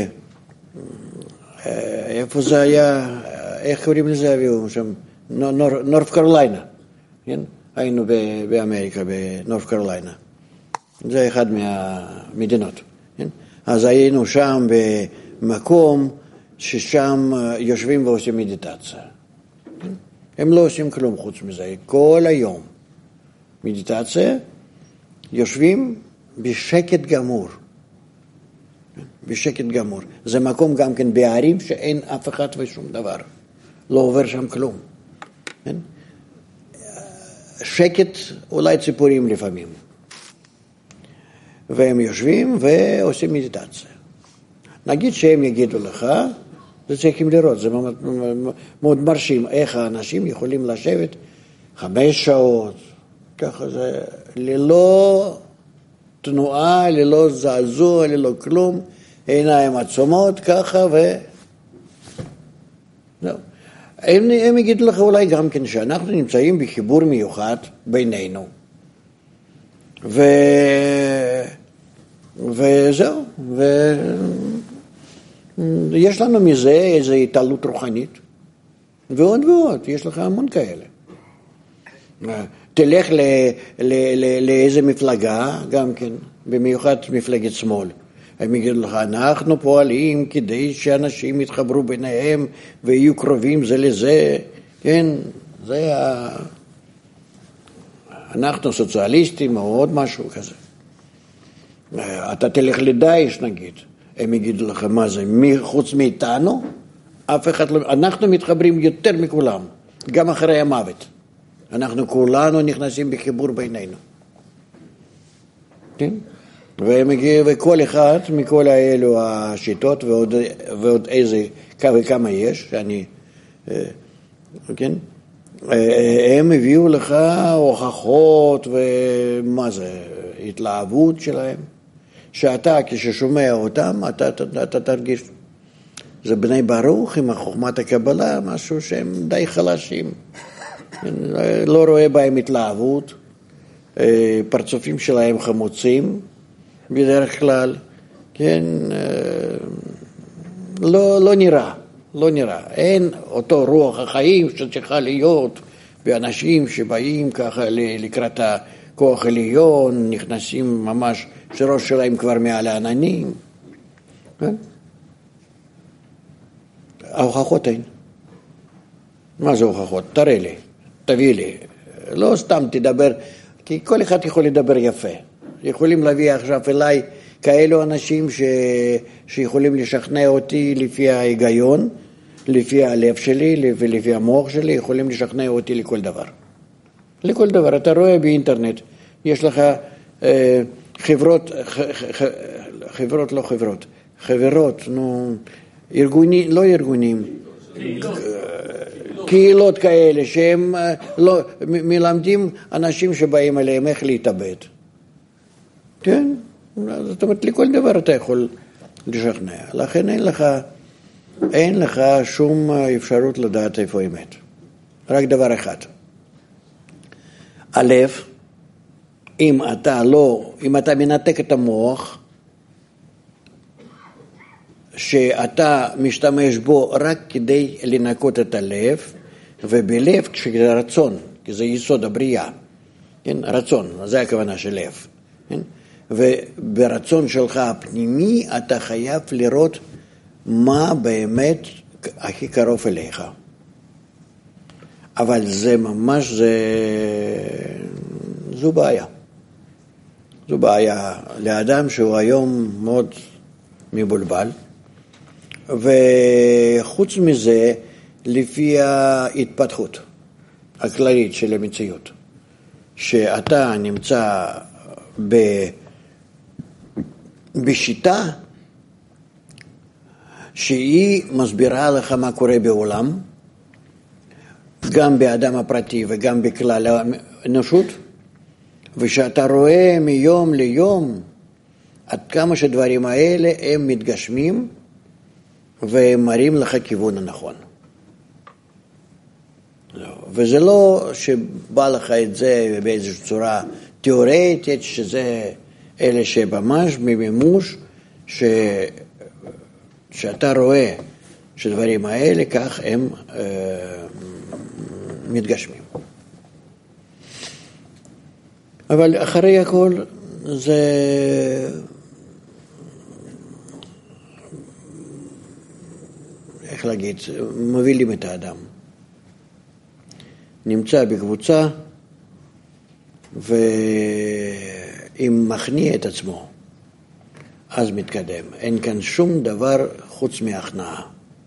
אה, איפה זה היה, איך קוראים לזה, אביהו, שם, נור, נורף קרוליינה, כן? היינו ב, באמריקה, בנורף קרוליינה. זה אחד מהמדינות, כן? אז היינו שם במקום, ששם יושבים ועושים מדיטציה. הם לא עושים כלום חוץ מזה, כל היום. מדיטציה, יושבים בשקט גמור. בשקט גמור. זה מקום גם כן בערים שאין אף אחד ושום דבר. לא עובר שם כלום. שקט, אולי ציפורים לפעמים. והם יושבים ועושים מדיטציה. נגיד שהם יגידו לך, זה צריכים לראות, זה מאוד, מאוד מרשים, איך האנשים יכולים לשבת חמש שעות, ככה זה, ללא תנועה, ללא זעזוע, ללא כלום, עיניים עצומות, ככה, ו... לא. הם, הם יגידו לך אולי גם כן שאנחנו נמצאים בחיבור מיוחד בינינו, ו... וזהו, ו... יש לנו מזה איזו התעלות רוחנית, ועוד ועוד, יש לך המון כאלה. תלך ל, ל, ל, לאיזה מפלגה, גם כן, במיוחד מפלגת שמאל. הם יגידו לך, אנחנו פועלים כדי שאנשים יתחברו ביניהם ויהיו קרובים זה לזה, כן, זה ה... אנחנו סוציאליסטים או עוד משהו כזה. אתה תלך לדאעש נגיד, הם יגידו לך מה זה, חוץ מאיתנו, אף אחד לא, אנחנו מתחברים יותר מכולם, גם אחרי המוות. אנחנו כולנו נכנסים בחיבור בינינו. כן? והם יגידו, וכל אחד מכל האלו השיטות, ועוד, ועוד איזה וכמה יש, שאני, כן? הם הביאו לך הוכחות ומה זה, התלהבות שלהם. שאתה כששומע אותם, אתה, אתה, אתה תרגיש. זה בני ברוך עם חוכמת הקבלה, משהו שהם די חלשים. לא רואה בהם התלהבות, פרצופים שלהם חמוצים, בדרך כלל, כן, לא, לא נראה לא נראה. אין אותו רוח החיים שצריכה להיות באנשים שבאים ככה לקראת הכוח עליון, נכנסים ממש, שראש שלהם כבר מעל העננים. כן? ההוכחות אין. מה זה הוכחות? תראה לי, תביא לי. לא סתם תדבר, כי כל אחד יכול לדבר יפה. יכולים להביא עכשיו אליי כאלו אנשים ש... שיכולים לשכנע אותי לפי ההיגיון, לפי הלב שלי ולפי המוח שלי, יכולים לשכנע אותי לכל דבר. לכל דבר. אתה רואה באינטרנט, יש לך אה, חברות, ח, ח, חברות לא חברות, חברות, נו, ארגונים, לא ארגונים, קהילות כאלה שהם לא, מלמדים אנשים שבאים אליהם איך להתאבד. כן? זאת אומרת, לכל דבר אתה יכול לשכנע. לכן אין לך, אין לך שום אפשרות לדעת איפה האמת. רק דבר אחד. הלב, אם אתה לא, אם אתה מנתק את המוח, שאתה משתמש בו רק כדי לנקות את הלב, ובלב כשזה רצון, כי זה יסוד הבריאה, כן? רצון, זה הכוונה של לב, כן? וברצון שלך הפנימי אתה חייב לראות מה באמת הכי קרוב אליך. אבל זה ממש, זה, זו בעיה. זו בעיה לאדם שהוא היום מאוד מבולבל, וחוץ מזה, לפי ההתפתחות הכללית של המציאות, שאתה נמצא ב... בשיטה שהיא מסבירה לך מה קורה בעולם, גם באדם הפרטי וגם בכלל האנושות, ושאתה רואה מיום ליום עד כמה שדברים האלה הם מתגשמים והם מראים לך כיוון הנכון. וזה לא שבא לך את זה באיזושהי צורה תיאורטית, שזה אלה שממש ממימוש, ש... שאתה רואה שדברים האלה כך הם אה, מתגשמים. אבל אחרי הכל זה איך להגיד, מובילים את האדם. נמצא בקבוצה ואם מכניע את עצמו אז מתקדם. אין כאן שום דבר חוץ מהכנעה.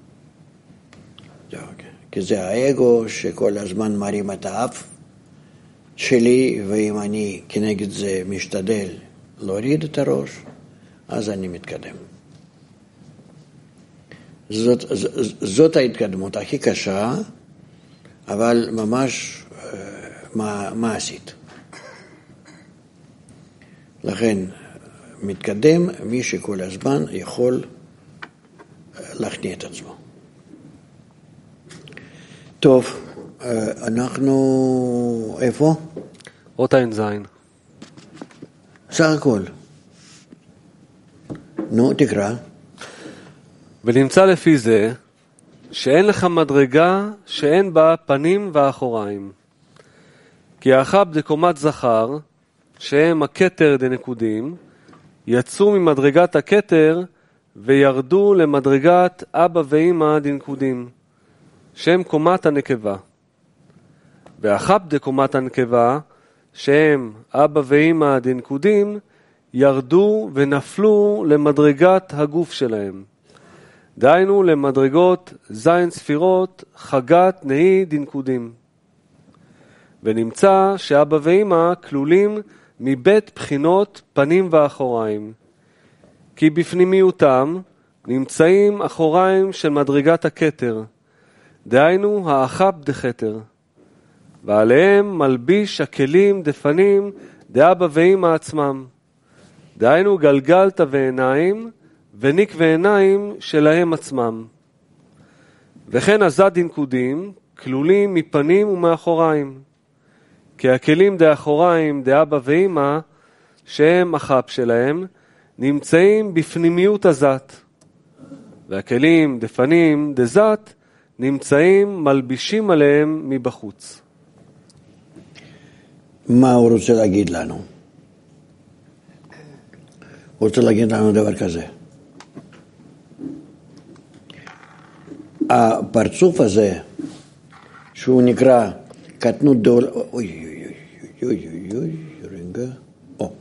כי זה האגו שכל הזמן מרים את האף שלי, ואם אני כנגד זה משתדל להוריד את הראש, אז אני מתקדם. זאת, זאת ההתקדמות הכי קשה, אבל ממש מה עשית. לכן מתקדם מי שכל הזמן יכול להכניע את עצמו. טוב, אנחנו איפה? אות עין זין. סך הכל. נו, תקרא. ונמצא לפי זה שאין לך מדרגה שאין בה פנים ואחוריים. כי האחב דקומת זכר, שהם הכתר דנקודים, יצאו ממדרגת הכתר וירדו למדרגת אבא ואמא דנקודים, שהם קומת הנקבה. והאחב דקומת הנקבה, שהם אבא ואמא דנקודים, ירדו ונפלו למדרגת הגוף שלהם. דהיינו למדרגות זין ספירות חגת נהי דנקודים. ונמצא שאבא ואמא כלולים מבית בחינות פנים ואחוריים. כי בפנימיותם נמצאים אחוריים של מדרגת הכתר, דהיינו האחב דחתר. ועליהם מלביש הכלים דפנים דאבא ואמא עצמם. דהיינו גלגלת ועיניים וניק ועיניים שלהם עצמם. וכן הזד דנקודים כלולים מפנים ומאחוריים. כי הכלים דאחוריים דאבא ואמא, שהם החב שלהם, נמצאים בפנימיות הזת. והכלים דפנים דזת נמצאים מלבישים עליהם מבחוץ. מה הוא רוצה להגיד לנו? הוא רוצה להגיד לנו דבר כזה. הפרצוף הזה, שהוא נקרא קטנות דעולה, אוי אוי אוי אוי אוי אוי, רגע, או.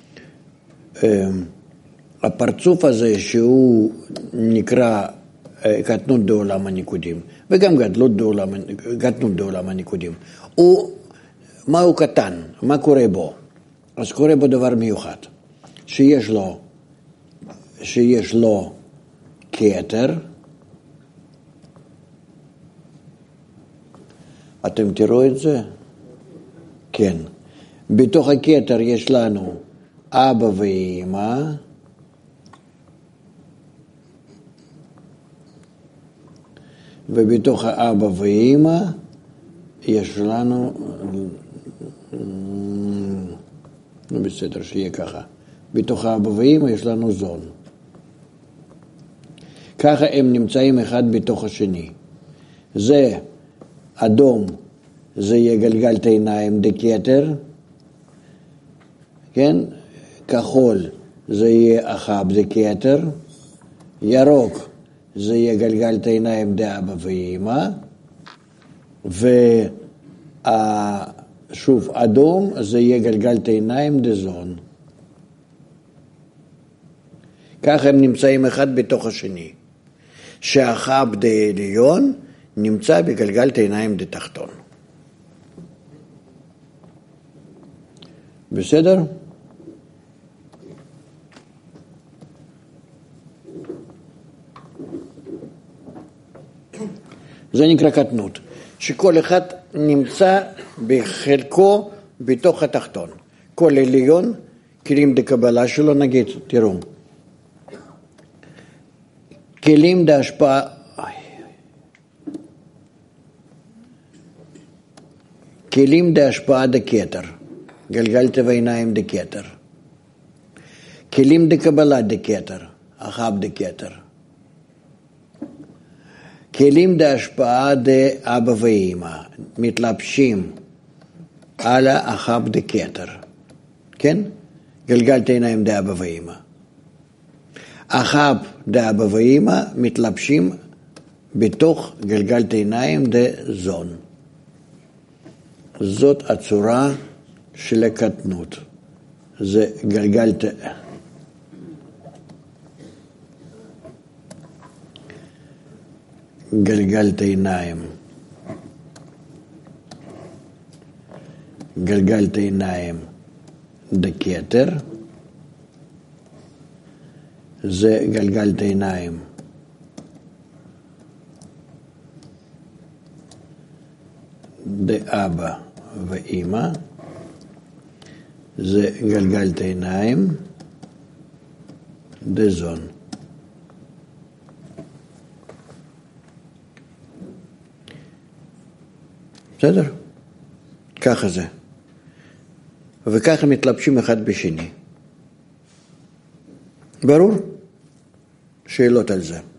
הפרצוף הזה שהוא נקרא קטנות בעולם הניקודים, וגם גדלות בעולם, קטנות בעולם הניקודים, הוא, מה הוא קטן? מה קורה בו? אז קורה בו דבר מיוחד, שיש לו, שיש לו כתר, אתם תראו את זה? כן. בתוך הכתר יש לנו אבא ואמא, ובתוך האבא ואמא יש לנו, לא בסדר שיהיה ככה, בתוך האבא ואמא יש לנו זון. ככה הם נמצאים אחד בתוך השני. זה אדום, זה יהיה גלגל עיניים דקטר, כן? כחול זה יהיה אחב דקטר, ירוק זה יהיה גלגל עיניים דאבא ואמא, ושוב אדום זה יהיה גלגל עיניים דזון. ככה הם נמצאים אחד בתוך השני. שהאחב דעליון נמצא בגלגל עיניים דתחתון. בסדר? זה נקרא קטנות, שכל אחד נמצא בחלקו בתוך התחתון. כל עליון, כלים דקבלה שלו, נגיד, תראו. כלים דהשפעה, כלים דהשפעה דקטר, גלגל טבע עיניים דקטר. כלים דקבלה דקטר, אחב דקטר. כלים דהשפעה דאבא ואמא, מתלבשים על האחב דקטר, כן? גלגל עיניים דאבא ואמא. אחב דאבא ואמא מתלבשים בתוך גלגל עיניים דזון. זאת הצורה של הקטנות. זה גלגל גלגל עיניים. גלגל עיניים דקטר. זה גלגל עיניים דאבא ואמא. זה גלגל עיניים דזון. בסדר? ככה זה. וככה מתלבשים אחד בשני. ברור? שאלות על זה.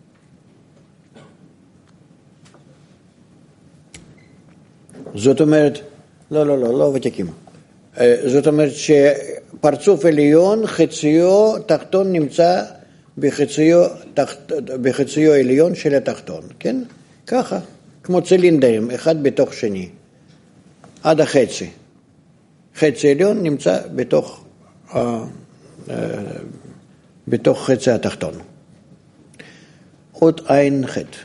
זאת אומרת, לא, לא, לא, לא ותיקים. זאת אומרת שפרצוף עליון, חציו תחתון נמצא בחציו, תחת, בחציו עליון של התחתון, כן? ככה, כמו צילינדרים, אחד בתוך שני, עד החצי. חצי עליון נמצא בתוך, בתוך חצי התחתון. עוד עין חטא.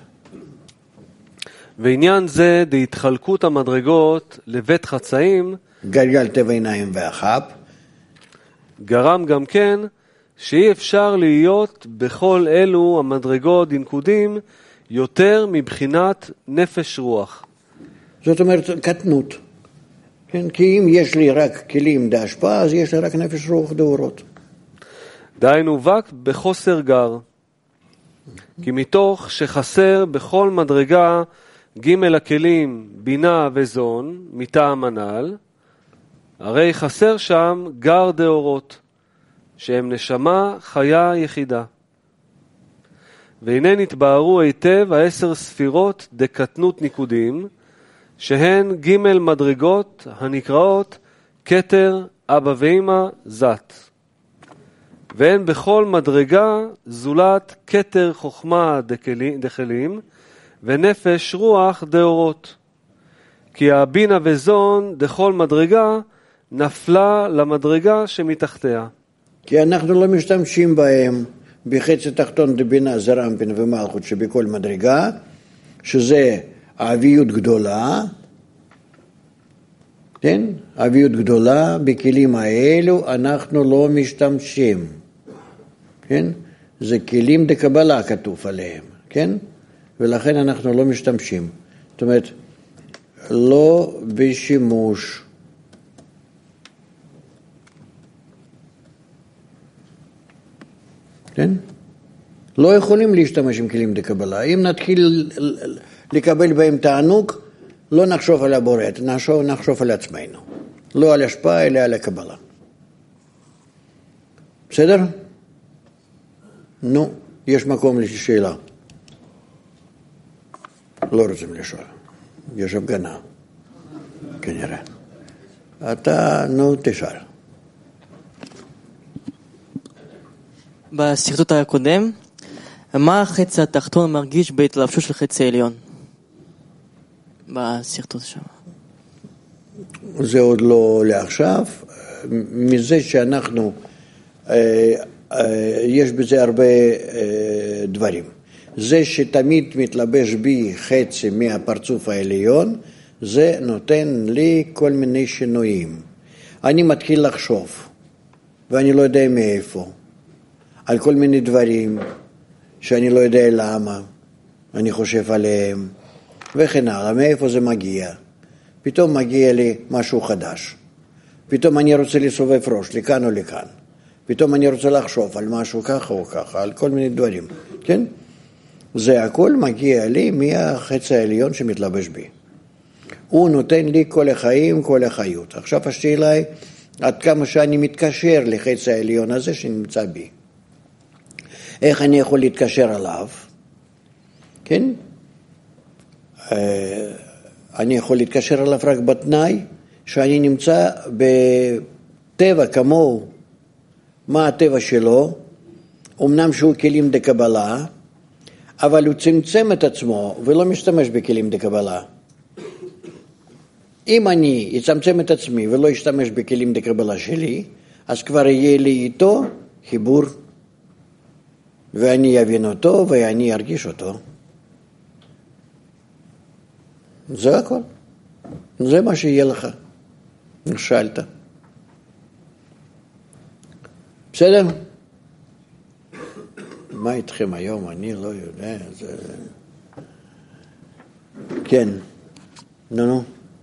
ועניין זה דהתחלקות המדרגות לבית חצאים גלגל טבע עיניים ואחב גרם גם כן שאי אפשר להיות בכל אלו המדרגות דנקודים יותר מבחינת נפש רוח. זאת אומרת קטנות, כן? כי אם יש לי רק כלים דהשפעה, אז יש לי רק נפש רוח דאורות. דהיינו וק בחוסר גר, כי מתוך שחסר בכל מדרגה ג' הכלים בינה וזון מטעם הנ"ל, הרי חסר שם גר דאורות, שהם נשמה חיה יחידה. והנה נתבהרו היטב העשר ספירות דקטנות ניקודים, שהן ג' מדרגות הנקראות כתר, אבא ואמא, זת. והן בכל מדרגה זולת כתר חוכמה דחלים, ונפש רוח דאורות. כי הבינה וזון דכל מדרגה נפלה למדרגה שמתחתיה. כי אנחנו לא משתמשים בהם בחצי תחתון דבינה זרמפין ומלכות שבכל מדרגה, שזה אביות גדולה, כן? אביות גדולה, בכלים האלו אנחנו לא משתמשים, כן? זה כלים דקבלה כתוב עליהם, כן? ולכן אנחנו לא משתמשים. זאת אומרת, לא בשימוש. כן? לא יכולים להשתמש עם כלים דקבלה. אם נתחיל לקבל בהם תענוג, לא נחשוב על הבורא, נחשוב, נחשוב על עצמנו. לא על השפעה, אלא על הקבלה. בסדר? נו, יש מקום לשאלה. לא רוצים לשאול. יש הפגנה. כנראה. אתה, נו, תשאל. בסרטוט הקודם, מה החץ התחתון מרגיש בהתלבשות של חץ העליון? בסרטוט שם. זה עוד לא לעכשיו. מזה שאנחנו, אה, אה, יש בזה הרבה אה, דברים. זה שתמיד מתלבש בי חצי מהפרצוף העליון, זה נותן לי כל מיני שינויים. אני מתחיל לחשוב, ואני לא יודע מאיפה, על כל מיני דברים שאני לא יודע למה, אני חושב עליהם, וכן הלאה, מאיפה זה מגיע. פתאום מגיע לי משהו חדש. פתאום אני רוצה לסובב ראש, לכאן או לכאן. פתאום אני רוצה לחשוב על משהו ככה או ככה, על כל מיני דברים, כן? זה הכל מגיע לי מהחץ העליון שמתלבש בי. הוא נותן לי כל החיים, כל החיות. עכשיו השאלה היא, עד כמה שאני מתקשר לחץ העליון הזה שנמצא בי. איך אני יכול להתקשר עליו? כן? אני יכול להתקשר עליו רק בתנאי שאני נמצא בטבע כמוהו. מה הטבע שלו? אמנם שהוא כלים דקבלה, אבל הוא צמצם את עצמו ולא משתמש בכלים דקבלה. אם אני אצמצם את עצמי ולא אשתמש בכלים דקבלה שלי, אז כבר יהיה לי איתו חיבור, ואני אבין אותו ואני ארגיש אותו. זה הכל. זה מה שיהיה לך. שאלת. בסדר? מה איתכם היום? אני לא יודע. זה... כן. נו, נו.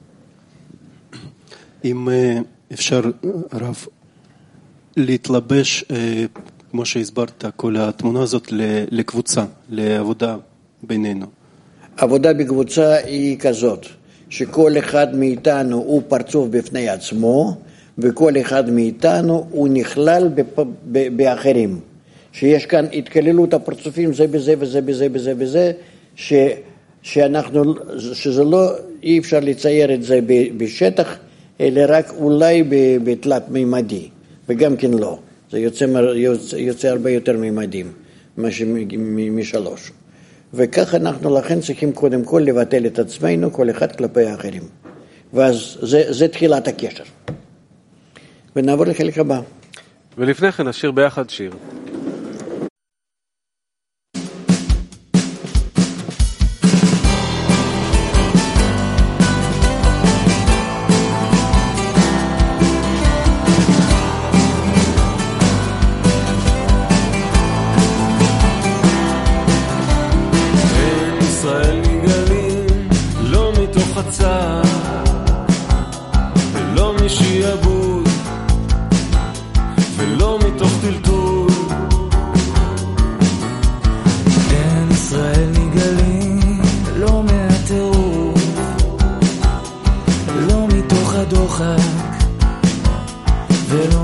אם אפשר, רב, להתלבש, כמו שהסברת, כל התמונה הזאת לקבוצה, לעבודה בינינו. עבודה בקבוצה היא כזאת, שכל אחד מאיתנו הוא פרצוף בפני עצמו, וכל אחד מאיתנו הוא נכלל באחרים. שיש כאן התכללות הפרצופים זה בזה וזה בזה בזה בזה, ש, שאנחנו, שזה לא, אי אפשר לצייר את זה בשטח, אלא רק אולי בתלת מימדי, וגם כן לא. זה יוצא, יוצא, יוצא הרבה יותר מימדים, משלוש. וכך אנחנו לכן צריכים קודם כל לבטל את עצמנו, כל אחד כלפי האחרים. ואז זה, זה תחילת הקשר. ונעבור לחלק הבא. ולפני כן נשיר ביחד שיר.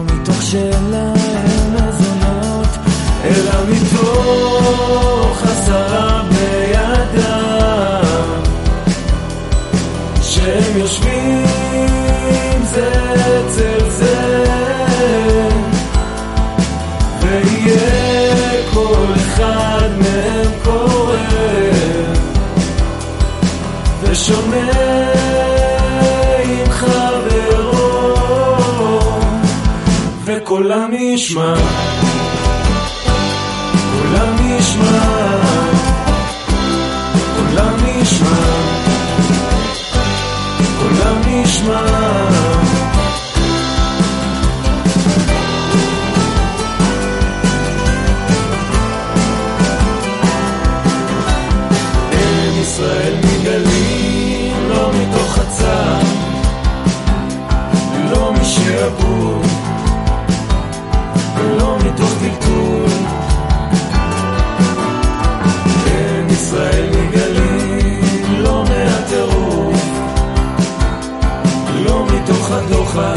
אלא מתוך עשרה בני אדם שהם יושבים זה אצל זה ויהיה כל אחד מהם קורא ושומע עם חברו וקולם נשמע קולם נשמע קולם נשמע קולם נשמע אין ישראל מגלים לא מתוך הצער לא משעבוד ולא מתוך טלטול אין ישראל מגלים לא מהטירוף לא מתוך הדוחה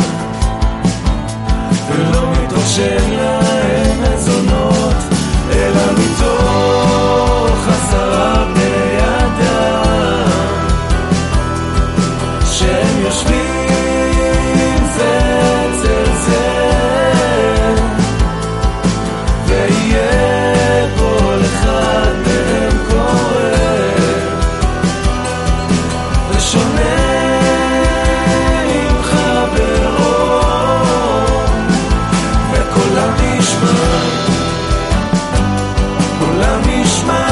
ולא מתוך שאין להם מזונות אלא מתוך עשרה בני אדם שהם יושבים זה אצל זה ויהיה כל אחד מהם קורא ושומע עם חברו וקולם נשמע קולם נשמע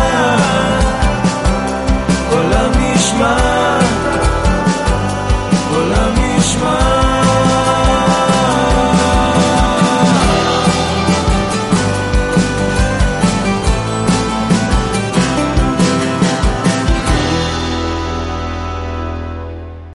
קולם נשמע קולם נשמע